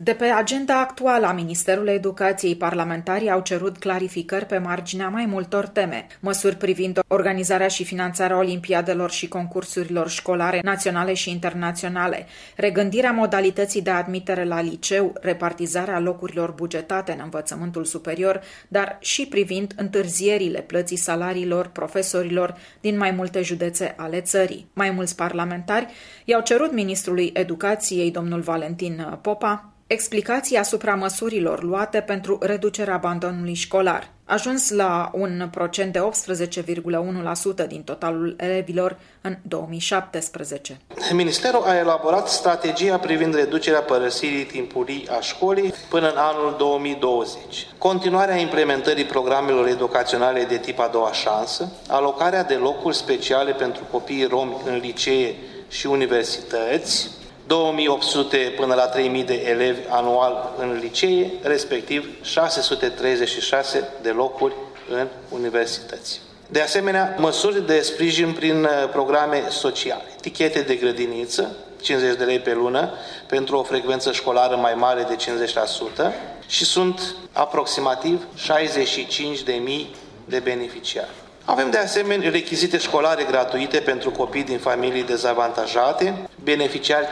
De pe agenda actuală a Ministerului Educației, parlamentarii au cerut clarificări pe marginea mai multor teme, măsuri privind organizarea și finanțarea olimpiadelor și concursurilor școlare naționale și internaționale, regândirea modalității de admitere la liceu, repartizarea locurilor bugetate în învățământul superior, dar și privind întârzierile plății salariilor profesorilor din mai multe județe ale țării. Mai mulți parlamentari i-au cerut ministrului Educației, domnul Valentin Popa, explicații asupra măsurilor luate pentru reducerea abandonului școlar, ajuns la un procent de 18,1% din totalul elevilor în 2017. Ministerul a elaborat strategia privind reducerea părăsirii timpurii a școlii până în anul 2020. Continuarea implementării programelor educaționale de tip a doua șansă, alocarea de locuri speciale pentru copiii romi în licee și universități, 2800 până la 3000 de elevi anual în licee, respectiv 636 de locuri în universități. De asemenea, măsuri de sprijin prin programe sociale, tichete de grădiniță, 50 de lei pe lună, pentru o frecvență școlară mai mare de 50% și sunt aproximativ 65.000 de beneficiari. Avem de asemenea rechizite școlare gratuite pentru copii din familii dezavantajate, beneficiari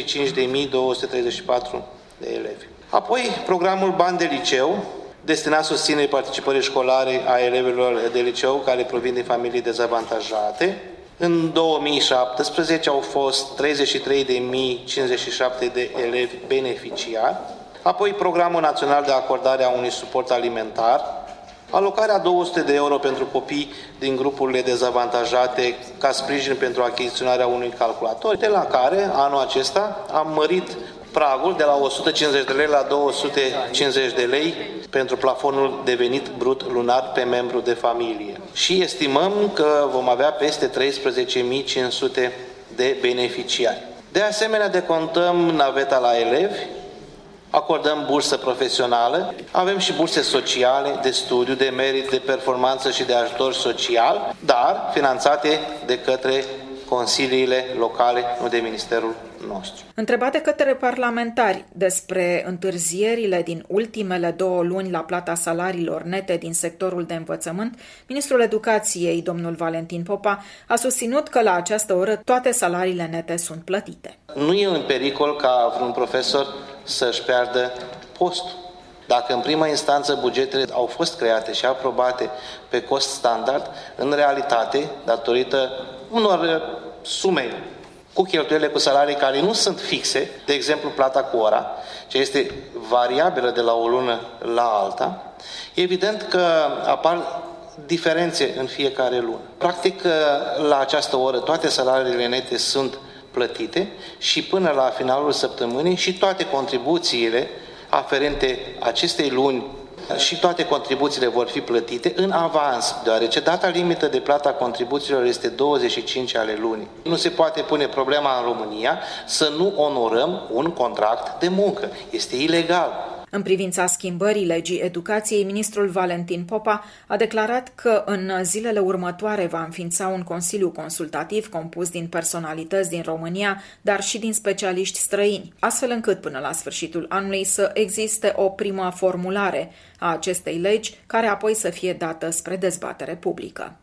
55.234 de elevi. Apoi, programul Bani de liceu, destinat susținerii participării școlare a elevilor de liceu care provin din familii dezavantajate. În 2017 au fost 33.057 de elevi beneficiari. Apoi, Programul Național de Acordare a unui suport alimentar, alocarea 200 de euro pentru copii din grupurile dezavantajate ca sprijin pentru achiziționarea unui calculator, de la care anul acesta am mărit pragul de la 150 de lei la 250 de lei pentru plafonul de venit brut lunar pe membru de familie. Și estimăm că vom avea peste 13.500 de beneficiari. De asemenea, decontăm naveta la elevi, acordăm bursă profesională, avem și burse sociale, de studiu, de merit, de performanță și de ajutor social, dar finanțate de către consiliile locale, nu de ministerul nostru. Întrebate către parlamentari despre întârzierile din ultimele 2 luni la plata salariilor nete din sectorul de învățământ, ministrul Educației, domnul Valentin Popa, a susținut că la această oră toate salariile nete sunt plătite. Nu e în pericol ca vreun profesor să-și piardă postul. Dacă în prima instanță bugetele au fost create și aprobate pe cost standard, în realitate, datorită unor sume cu cheltuielile cu salarii care nu sunt fixe, de exemplu plata cu ora, ce este variabilă de la o lună la alta, e evident că apar diferențe în fiecare lună. Practic, la această oră toate salariile nete sunt plătite și până la finalul săptămânii și toate contribuțiile aferente acestei luni și toate contribuțiile vor fi plătite în avans, deoarece data limită de plata contribuțiilor este 25 ale lunii. Nu se poate pune problema în România să nu onorăm un contract de muncă. Este ilegal. În privința schimbării legii educației, ministrul Valentin Popa a declarat că în zilele următoare va înființa un consiliu consultativ compus din personalități din România, dar și din specialiști străini, astfel încât până la sfârșitul anului să existe o primă formulare a acestei legi, care apoi să fie dată spre dezbatere publică.